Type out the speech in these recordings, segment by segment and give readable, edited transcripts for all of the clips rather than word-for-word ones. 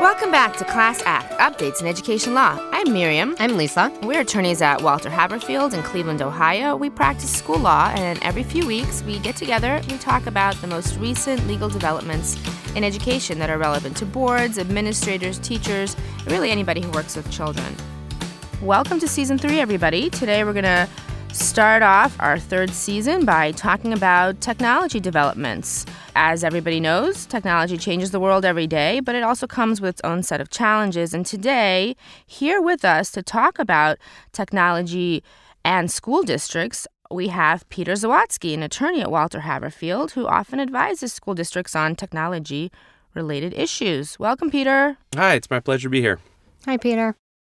Welcome back to Class Act, Updates in Education Law. I'm Miriam. I'm Lisa. We're attorneys at Walter Haverfield in Cleveland, Ohio. We practice school law, and every few weeks we get together and we talk about the most recent legal developments in education that are relevant to boards, administrators, teachers, and really anybody who works with children. Welcome to Season 3, everybody. Today we're going to start off our third season by talking about technology developments. As everybody knows, technology changes the world every day, but it also comes with its own set of challenges. And today, here with us to talk about technology and school districts, we have Peter Zawadzki, an attorney at Walter Haverfield, who often advises school districts on technology-related issues. Welcome, Peter. Hi, it's my pleasure to be here. Hi, Peter.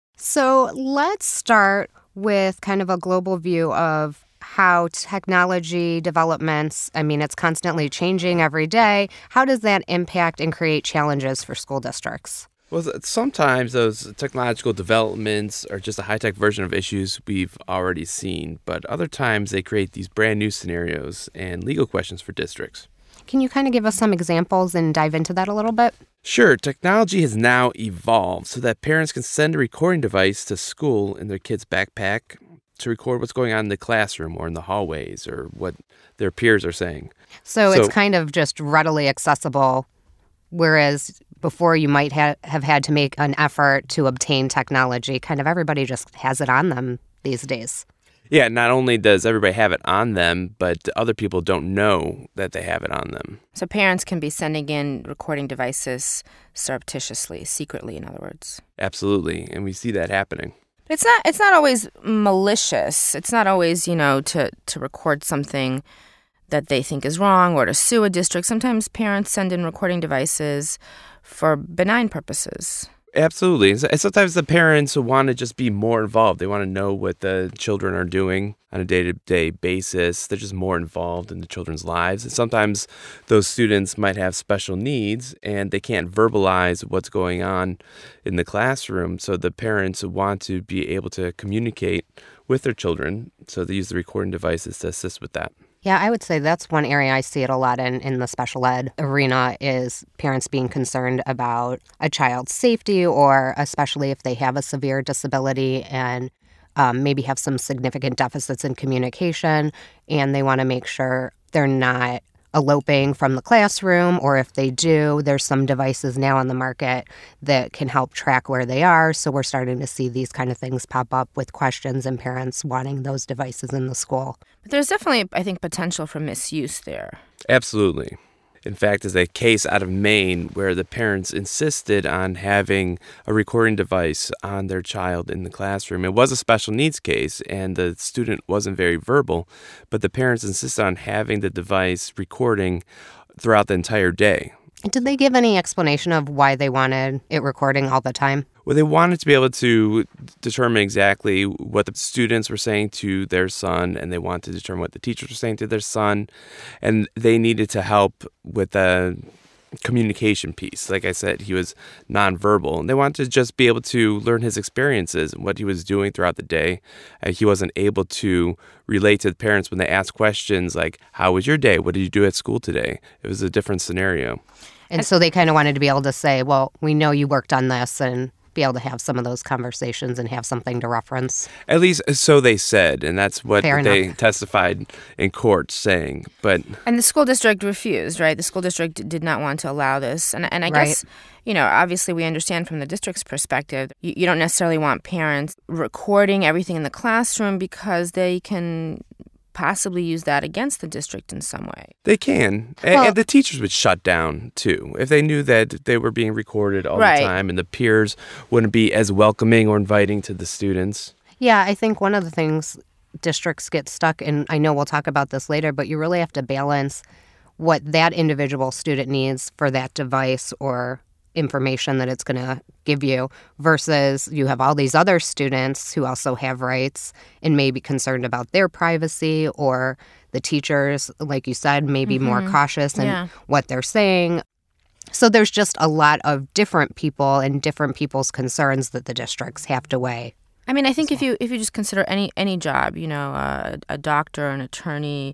So let's start with kind of a global view of how technology developments, it's constantly changing every day. How does that impact and create challenges for school districts? Well, sometimes those technological developments are just a high-tech version of issues we've already seen, but other times they create these brand new scenarios and legal questions for districts. Can you kind of give us some examples and dive into that a little bit? Sure. Technology has now evolved so that parents can send a recording device to school in their kid's backpack to record what's going on in the classroom or in the hallways or what their peers are saying. So it's kind of just readily accessible, whereas before you might have had to make an effort to obtain technology. Kind of everybody just has it on them these days. Yeah, not only does everybody have it on them, but other people don't know that they have it on them. So parents can be sending in recording devices surreptitiously, secretly, in other words. Absolutely, and we see that happening. It's not always malicious. It's not always, to record something that they think is wrong or to sue a district. Sometimes parents send in recording devices for benign purposes. Absolutely. And sometimes the parents want to just be more involved. They want to know what the children are doing on a day-to-day basis. They're just more involved in the children's lives. And sometimes those students might have special needs and they can't verbalize what's going on in the classroom. So the parents want to be able to communicate with their children. So they use the recording devices to assist with that. Yeah, I would say that's one area I see it a lot in the special ed arena is parents being concerned about a child's safety, or especially if they have a severe disability and maybe have some significant deficits in communication, and they want to make sure they're not eloping from the classroom, or if they do, there's some devices now on the market that can help track where they are. So we're starting to see these kind of things pop up with questions and parents wanting those devices in the school. But there's definitely, I think, potential for misuse there. Absolutely. In fact, there's a case out of Maine where the parents insisted on having a recording device on their child in the classroom. It was a special needs case, and the student wasn't very verbal, but the parents insisted on having the device recording throughout the entire day. Did they give any explanation of why they wanted it recording all the time? Well, they wanted to be able to determine exactly what the students were saying to their son, and they wanted to determine what the teachers were saying to their son, and they needed to help with the communication piece. Like I said, he was nonverbal, and they wanted to just be able to learn his experiences and what he was doing throughout the day. He wasn't able to relate to the parents when they asked questions like, how was your day? What did you do at school today? It was a different scenario. And so they kind of wanted to be able to say, well, we know you worked on this, and be able to have some of those conversations and have something to reference. At least so they said, and that's what they testified in court saying. And the school district refused, right? The school district did not want to allow this. And I guess, obviously we understand from the district's perspective, you don't necessarily want parents recording everything in the classroom because they can possibly use that against the district in some way. They can. And the teachers would shut down, too, if they knew that they were being recorded all the time and the peers wouldn't be as welcoming or inviting to the students. Yeah, I think one of the things districts get stuck in, I know we'll talk about this later, but you really have to balance what that individual student needs for that device or information that it's going to give you versus you have all these other students who also have rights and may be concerned about their privacy, or the teachers, like you said, may be more cautious in what they're saying. So there's just a lot of different people and different people's concerns that the districts have to weigh. I think if you just consider any job, a doctor, an attorney,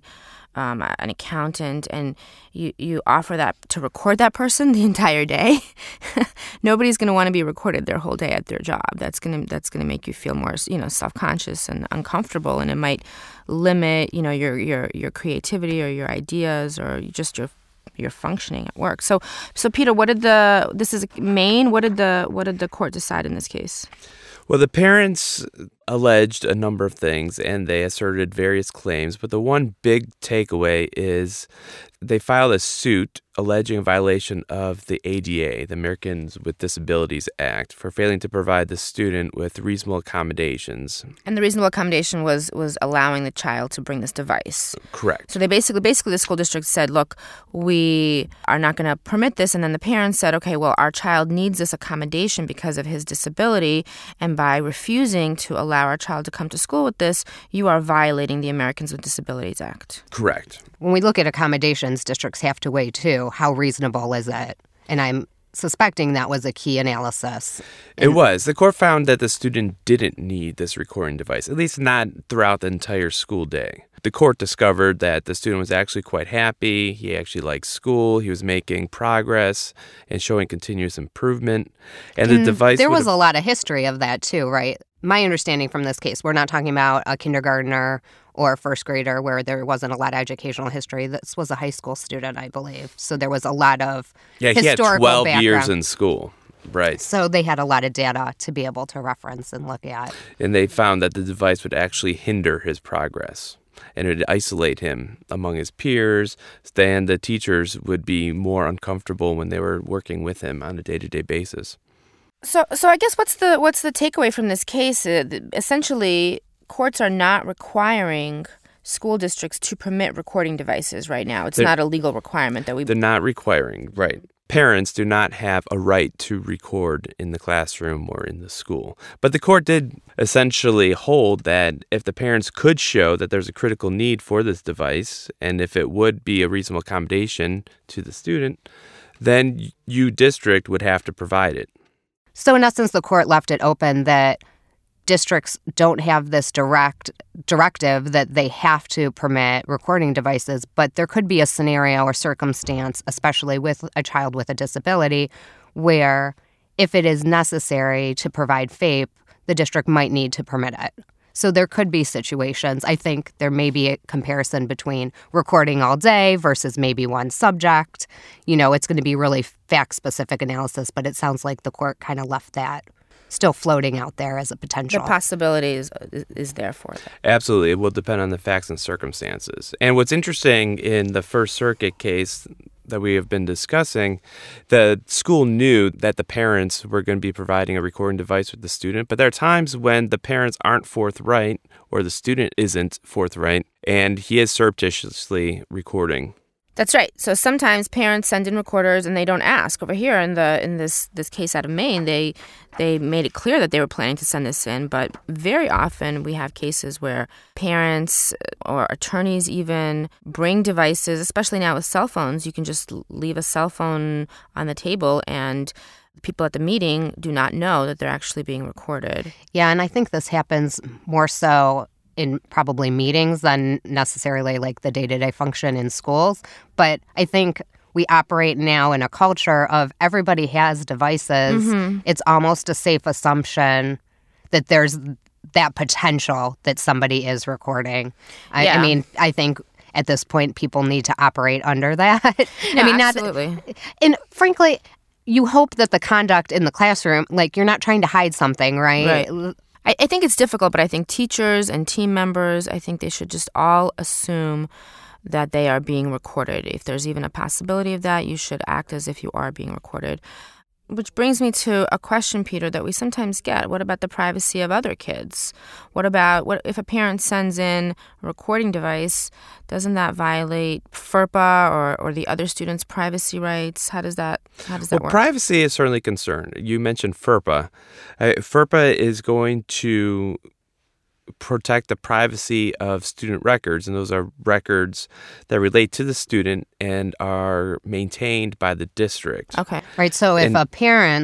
an accountant, and you offer that to record that person the entire day, nobody's going to want to be recorded their whole day at their job. That's going to make you feel more, self-conscious and uncomfortable, and it might limit, your creativity or your ideas or just your functioning at work. So Peter, this is Maine. What did the court decide in this case? Well, the parents alleged a number of things, and they asserted various claims, but the one big takeaway is they filed a suit alleging a violation of the ADA, the Americans with Disabilities Act, for failing to provide the student with reasonable accommodations. And the reasonable accommodation was allowing the child to bring this device. Correct. So they basically the school district said, look, we are not going to permit this. And then the parents said, okay, well, our child needs this accommodation because of his disability. And by refusing to allow our child to come to school with this, you are violating the Americans with Disabilities Act. Correct. When we look at accommodations, districts have to weigh, too, how reasonable is it? And I'm suspecting that was a key analysis. It was. The court found that the student didn't need this recording device, at least not throughout the entire school day. The court discovered that the student was actually quite happy. He actually liked school. He was making progress and showing continuous improvement. And the device there was a lot of history of that, too, right? My understanding from this case, we're not talking about a kindergartner or a first grader where there wasn't a lot of educational history. This was a high school student, I believe. So there was a lot of historical he had 12 background. years in school. Right. So they had a lot of data to be able to reference and look at. And they found that the device would actually hinder his progress, and it would isolate him among his peers. Then the teachers would be more uncomfortable when they were working with him on a day-to-day basis. So I guess what's the takeaway from this case? Essentially, courts are not requiring school districts to permit recording devices right now. It's not a legal requirement that we... They're not requiring, right. Parents do not have a right to record in the classroom or in the school. But the court did essentially hold that if the parents could show that there's a critical need for this device, and if it would be a reasonable accommodation to the student, then you district would have to provide it. So in essence, the court left it open that districts don't have this directive that they have to permit recording devices, but there could be a scenario or circumstance, especially with a child with a disability, where if it is necessary to provide FAPE, the district might need to permit it. So there could be situations. I think there may be a comparison between recording all day versus maybe one subject. It's going to be really fact-specific analysis, but it sounds like the court kind of left that still floating out there as a potential. The possibility is there for that. Absolutely. It will depend on the facts and circumstances. And what's interesting in the First Circuit case that we have been discussing, the school knew that the parents were going to be providing a recording device with the student, but there are times when the parents aren't forthright or the student isn't forthright, and he is surreptitiously recording. That's right. So sometimes parents send in recorders and they don't ask. Over here in this case out of Maine, they made it clear that they were planning to send this in, but very often we have cases where parents or attorneys even bring devices, especially now with cell phones. You can just leave a cell phone on the table and people at the meeting do not know that they're actually being recorded. Yeah, and I think this happens more so in probably meetings than necessarily like the day-to-day function in schools. But I think we operate now in a culture of everybody has devices. Mm-hmm. It's almost a safe assumption that there's that potential that somebody is recording. I mean, I think at this point people need to operate under that. No, absolutely. And frankly, you hope that the conduct in the classroom, like you're not trying to hide something, right? I think it's difficult, but I think teachers and team members, I think they should just all assume that they are being recorded. If there's even a possibility of that, you should act as if you are being recorded. Which brings me to a question, Peter, that we sometimes get. What about the privacy of other kids? What if a parent sends in a recording device? Doesn't that violate FERPA or the other students' privacy rights? How does that work? Privacy is certainly a concern. You mentioned FERPA. FERPA is going to protect the privacy of student records, and those are records that relate to the student and are maintained by the district. Okay. Right, so if a parent's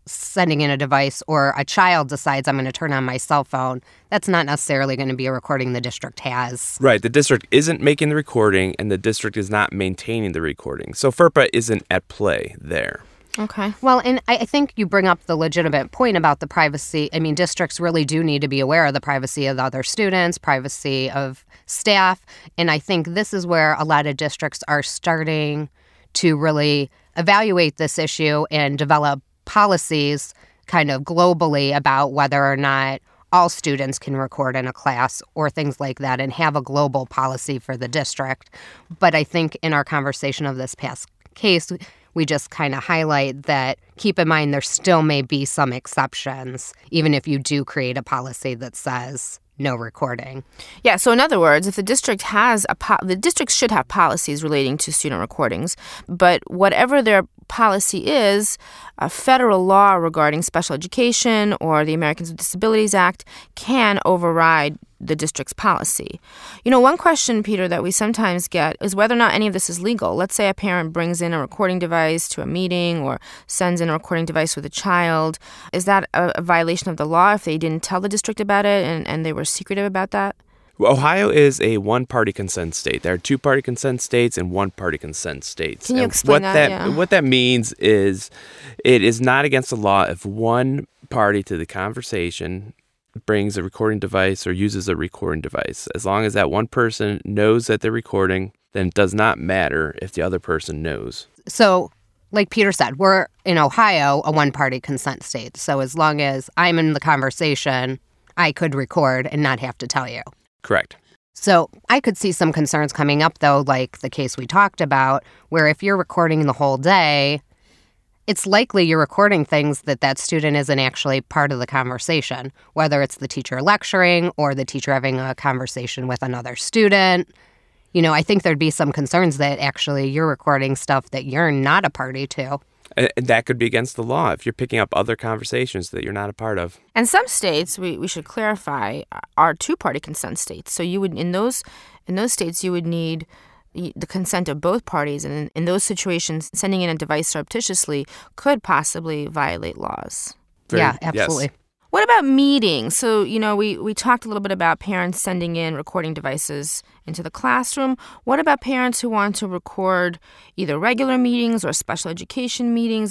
sending in a device, or a child decides I'm going to turn on my cell phone, that's not necessarily going to be a recording the district has. Right. The district isn't making the recording, and the district is not maintaining the recording. So FERPA isn't at play there. Okay. Well, and I think you bring up the legitimate point about the privacy. I mean, districts really do need to be aware of the privacy of the other students, privacy of staff. And I think this is where a lot of districts are starting to really evaluate this issue and develop policies kind of globally about whether or not all students can record in a class or things like that, and have a global policy for the district. But I think in our conversation of this past case, we just kind of highlight that keep in mind there still may be some exceptions, even if you do create a policy that says no recording. Yeah, so in other words, if the district has the district should have policies relating to student recordings, but whatever their policy is, a federal law regarding special education or the Americans with Disabilities Act can override the district's policy. You know, one question, Peter, that we sometimes get is whether or not any of this is legal. Let's say a parent brings in a recording device to a meeting or sends in a recording device with a child. Is that a violation of the law if they didn't tell the district about it and they were secretive about that? Ohio is a one-party consent state. There are two-party consent states and one-party consent states. Can you explain that? Yeah. What that means is it is not against the law if one party to the conversation brings a recording device or uses a recording device. As long as that one person knows that they're recording, then it does not matter if the other person knows. So, like Peter said, we're in Ohio, a one-party consent state. So as long as I'm in the conversation, I could record and not have to tell you. Correct. So I could see some concerns coming up, though, like the case we talked about, where if you're recording the whole day, it's likely you're recording things that student isn't actually part of the conversation, whether it's the teacher lecturing or the teacher having a conversation with another student. You know, I think there'd be some concerns that actually you're recording stuff that you're not a party to. And that could be against the law if you're picking up other conversations that you're not a part of. And some states, we should clarify, are two-party consent states. So you would in those states you would need the consent of both parties, and in those situations, sending in a device surreptitiously could possibly violate laws. Yeah, absolutely. Yes. What about meetings? So, you know, we talked a little bit about parents sending in recording devices into the classroom. What about parents who want to record either regular meetings or special education meetings?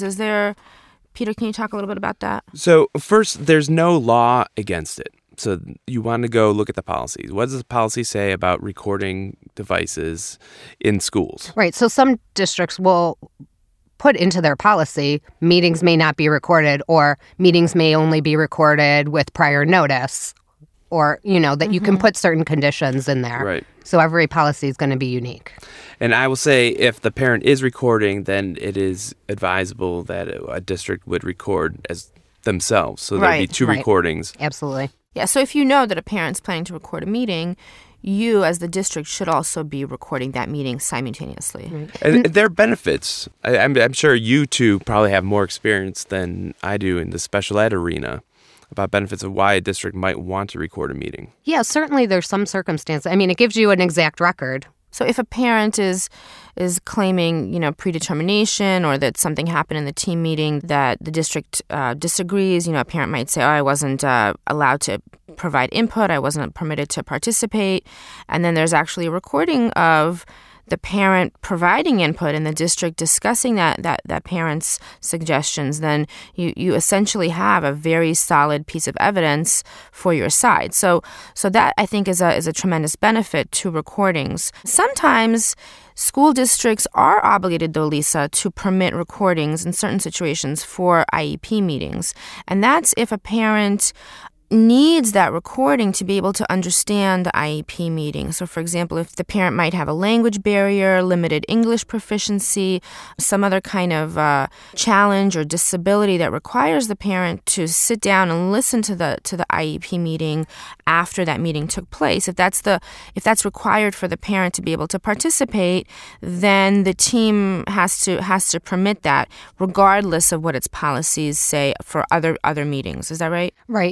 Peter, can you talk a little bit about that? So first, there's no law against it. So you want to go look at the policies. What does the policy say about recording devices in schools? Right. So some districts will put into their policy meetings may not be recorded, or meetings may only be recorded with prior notice, or, you know, that you can put certain conditions in there. Right. So every policy is going to be unique. And I will say if the parent is recording, then it is advisable that a district would record as themselves. So there'd be two recordings. Absolutely. Yeah, so if you know that a parent's planning to record a meeting, you as the district should also be recording that meeting simultaneously. Right. And there are benefits. I'm sure you two probably have more experience than I do in the special ed arena about benefits of why a district might want to record a meeting. Yeah, certainly there's some circumstances. I mean, it gives you an exact record. So if a parent is claiming, you know, predetermination, or that something happened in the team meeting that the district disagrees, you know, a parent might say, oh, I wasn't allowed to provide input, I wasn't permitted to participate. And then there's actually a recording of the parent providing input and the district discussing that parent's suggestions, then you essentially have a very solid piece of evidence for your side. So that, I think, is a tremendous benefit to recordings. Sometimes school districts are obligated, though, Lisa, to permit recordings in certain situations for IEP meetings. And that's if a parent needs that recording to be able to understand the IEP meeting. So, for example, if the parent might have a language barrier, limited English proficiency, some other kind of challenge or disability that requires the parent to sit down and listen to the IEP meeting after that meeting took place. If that's required for the parent to be able to participate, then the team has to permit that, regardless of what its policies say for other meetings. Is that right? Right. Yeah, there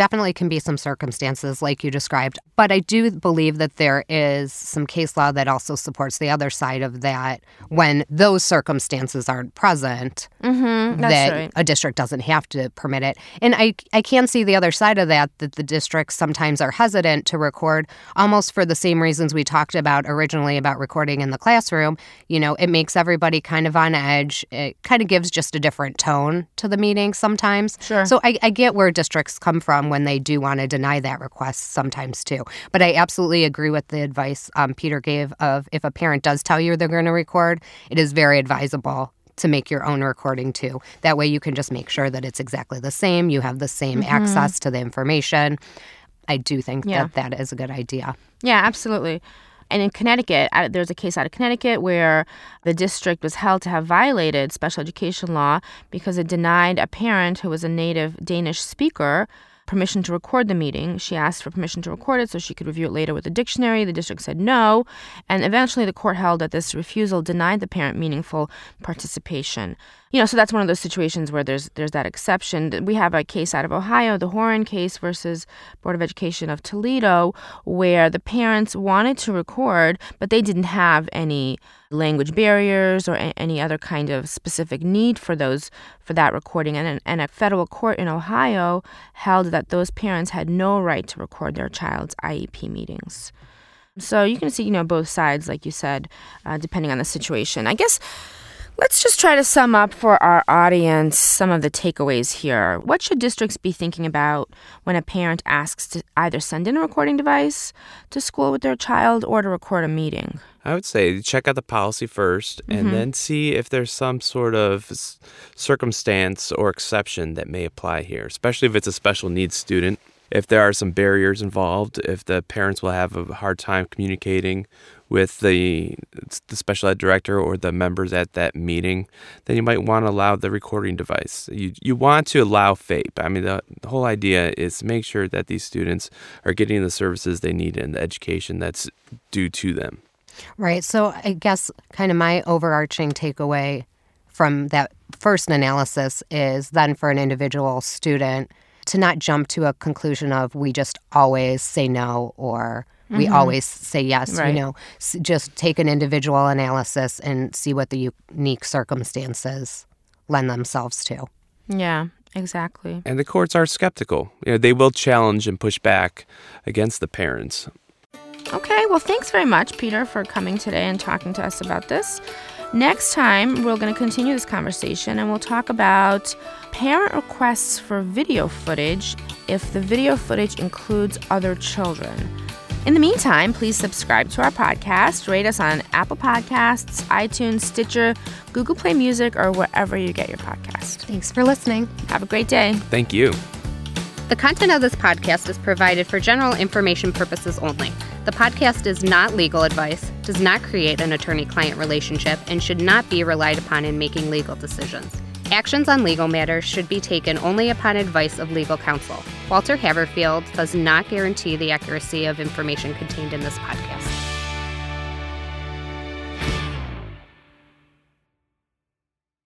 definitely can be some circumstances like you described. But I do believe that there is some case law that also supports the other side of that. When those circumstances aren't present, that right. a district doesn't have to permit it. And I can see the other side of that the districts sometimes are hesitant to record almost for the same reasons we talked about originally about recording in the classroom. It makes everybody kind of on edge. It kind of gives just a different tone to the meeting sometimes. Sure. So I get where districts come from when they do want to deny that request sometimes too. But I absolutely agree with the advice Peter gave of if a parent does tell you they're going to record, it is very advisable to make your own recording too. That way you can just make sure that it's exactly the same. You have the same access to the information. I do think that is a good idea. Yeah, absolutely. And in Connecticut, there's a case out of Connecticut where the district was held to have violated special education law because it denied a parent who was a native Danish speaker permission to record the meeting. She asked for permission to record it so she could review it later with the dictionary. The district said no. And eventually the court held that this refusal denied the parent meaningful participation. So that's one of those situations where there's that exception. We have a case out of Ohio, the Horan case versus Board of Education of Toledo, where the parents wanted to record, but they didn't have any language barriers or any other kind of specific need for that recording. And a federal court in Ohio held that those parents had no right to record their child's IEP meetings. So you can see, both sides, like you said, depending on the situation. I guess let's just try to sum up for our audience some of the takeaways here. What should districts be thinking about when a parent asks to either send in a recording device to school with their child or to record a meeting? I would say check out the policy first and then see if there's some sort of circumstance or exception that may apply here, especially if it's a special needs student. If there are some barriers involved, if the parents will have a hard time communicating with the special ed director or the members at that meeting, then you might want to allow the recording device. You want to allow FAPE. I mean, the whole idea is to make sure that these students are getting the services they need and the education that's due to them. Right. So I guess kind of my overarching takeaway from that first analysis is then for an individual student to not jump to a conclusion of we just always say no or we always say yes. Right. Just take an individual analysis and see what the unique circumstances lend themselves to. Yeah, exactly. And the courts are skeptical. They will challenge and push back against the parents. Okay, well, thanks very much, Peter, for coming today and talking to us about this. Next time, we're going to continue this conversation and we'll talk about parent requests for video footage if the video footage includes other children. In the meantime, please subscribe to our podcast, rate us on Apple Podcasts, iTunes, Stitcher, Google Play Music, or wherever you get your podcast. Thanks for listening. Have a great day. Thank you. The content of this podcast is provided for general information purposes only. The podcast is not legal advice, does not create an attorney-client relationship, and should not be relied upon in making legal decisions. Actions on legal matters should be taken only upon advice of legal counsel. Walter Haverfield does not guarantee the accuracy of information contained in this podcast.